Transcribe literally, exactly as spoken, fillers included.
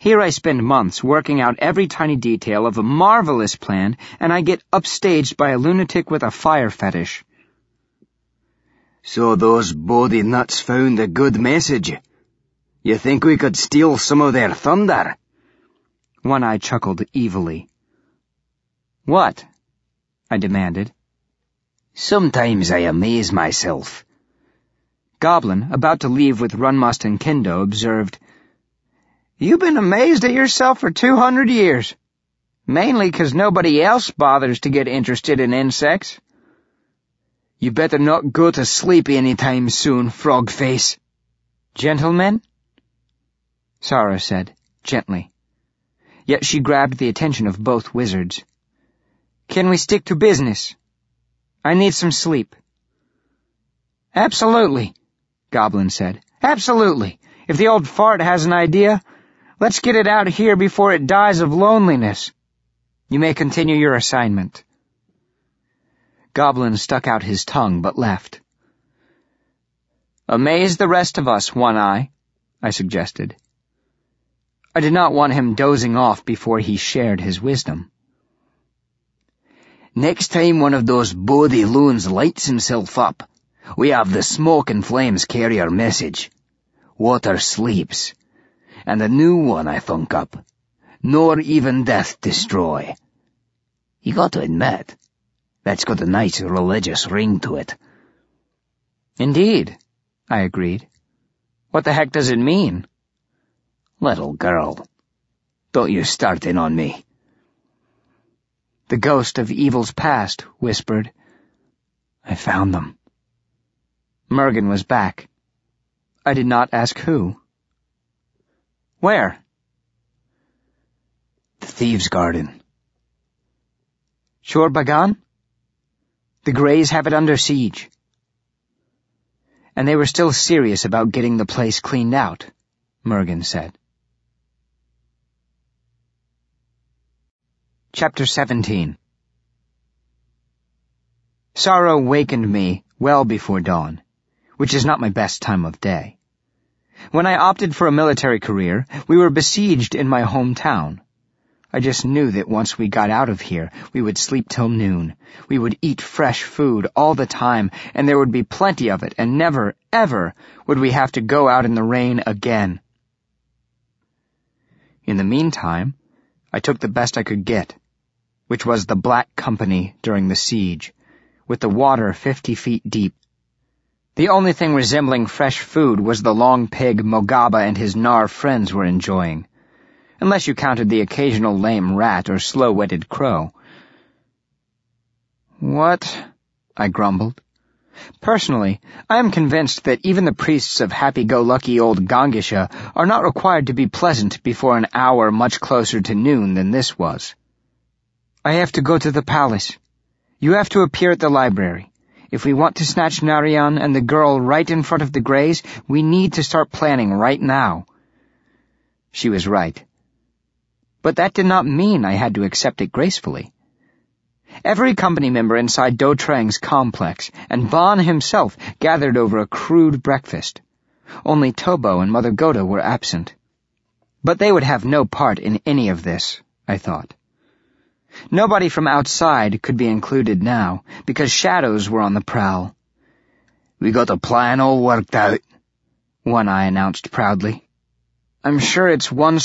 Here I spend months working out every tiny detail of a marvelous plan, and I get upstaged by a lunatic with a fire fetish. So those Bodhi nuts found a good message. You think we could steal some of their thunder? One-Eye chuckled evilly. What? I demanded. Sometimes I amaze myself. Goblin, about to leave with Runmust and Kendo, observed, You've been amazed at yourself for two hundred years. Mainly 'cause nobody else bothers to get interested in insects. You better not go to sleep any time soon, Frogface. Gentlemen? Sara said, gently. Yet she grabbed the attention of both wizards. Can we stick to business? I need some sleep. Absolutely, Goblin said. Absolutely. If the old fart has an idea, let's get it out here before it dies of loneliness. You may continue your assignment. Goblin stuck out his tongue but left. Amaze the rest of us, One-Eye, I suggested. I did not want him dozing off before he shared his wisdom. Next time one of those Bodhi loons lights himself up, we have the smoke and flames carry our message. Water sleeps. And the new one I thunk up, nor even death destroy. You got to admit, that's got a nice religious ring to it. Indeed, I agreed. What the heck does it mean? Little girl, don't you start in on me. The ghost of evil's past whispered, I found them. Mergen was back. I did not ask who. Where? The Thieves' Garden. Shor Bagan? The Greys have it under siege. And they were still serious about getting the place cleaned out, Mergen said. Chapter seventeen. Sorrow wakened me well before dawn, which is not my best time of day. When I opted for a military career, we were besieged in my hometown. I just knew that once we got out of here, we would sleep till noon. We would eat fresh food all the time, and there would be plenty of it, and never, ever would we have to go out in the rain again. In the meantime, I took the best I could get, which was the Black Company during the siege, with the water fifty feet deep. The only thing resembling fresh food was the long pig Mogaba and his Gnar friends were enjoying, unless you counted the occasional lame rat or slow-witted crow. What? I grumbled. Personally, I am convinced that even the priests of happy-go-lucky old Gongisha are not required to be pleasant before an hour much closer to noon than this was. I have to go to the palace. You have to appear at the library. If we want to snatch Narian and the girl right in front of the Greys, we need to start planning right now. She was right. But that did not mean I had to accept it gracefully. Every company member inside Do Trang's complex, and Ban himself, gathered over a crude breakfast. Only Tobo and Mother Goda were absent. But they would have no part in any of this, I thought. Nobody from outside could be included now, because shadows were on the prowl. We got a plan all worked out, One-Eye announced proudly. I'm sure it's one